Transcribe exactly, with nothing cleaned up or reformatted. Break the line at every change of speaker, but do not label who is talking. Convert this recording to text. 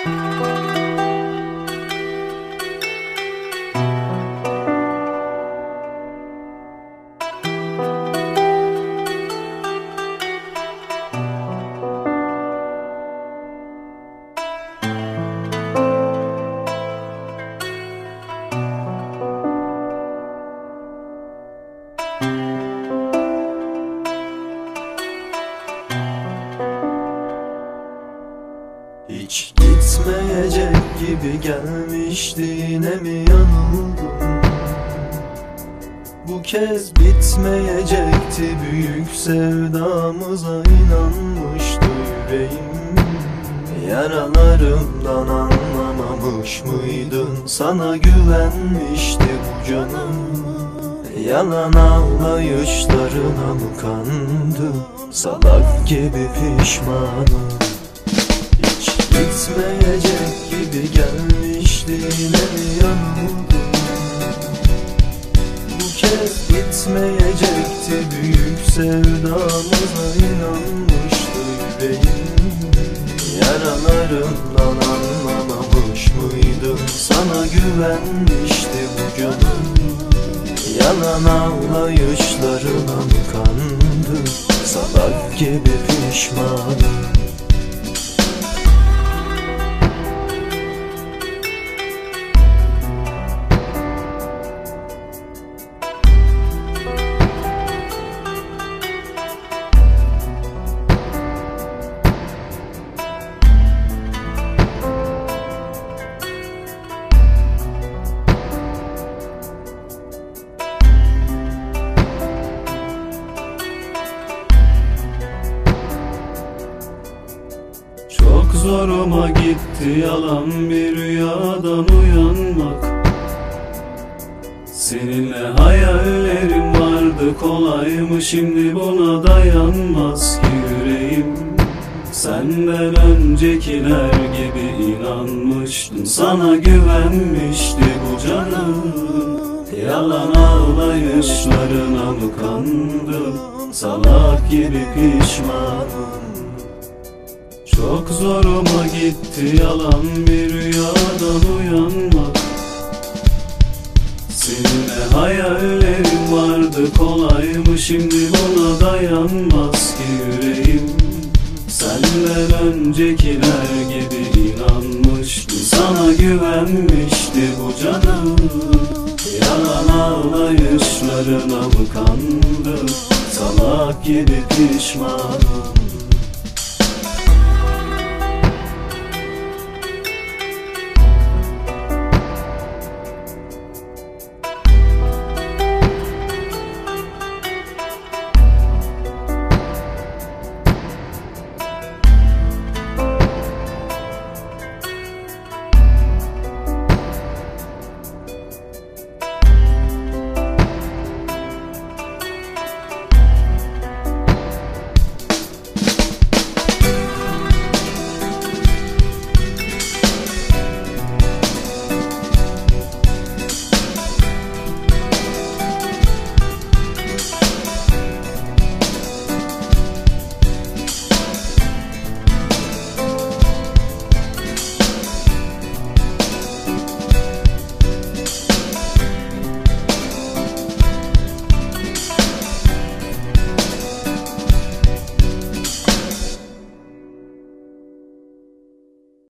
Hiç gitmeyecek gibi gelmişti, yine mi yanıldım? Bu kez bitmeyecekti, büyük sevdamıza inanmıştı yüreğim. Yaralarımdan anlamamış mıydın? Sana güvenmişti bu canım. Yalan ağlayışlarına mı kandım? Salak gibi pişmanım. Gitmeyecek gibi gelmişti, yine mi yanıldım? Bu kez bitmeyecekti, büyük sevdamıza inanmıştı yüreğim. Yaralarımdan anlamamış mıydın? Sana güvenmişti bu canım. Yalan ağlayışlarına mı kandım? Salak gibi pişmanım.
Çok zoruma gitti yalan bir rüyadan uyanmak. Seninle hayallerim vardı, kolay mı şimdi buna dayanmaz ki yüreğim. Senden öncekiler gibi inanmıştım, sana güvenmişti bu canım. Yalan ağlayışlarına mı kandım? Salak gibi pişmanım. Çok zoruma gitti yalan bir rüyadan uyanmak. Seninle hayallerim vardı, kolay mı şimdi buna dayanmaz ki yüreğim. Senden öncekiler gibi inanmıştım, sana güvenmişti bu canım. Yalan ağlayışlarına mı kandım? Salak gibi pişmanım.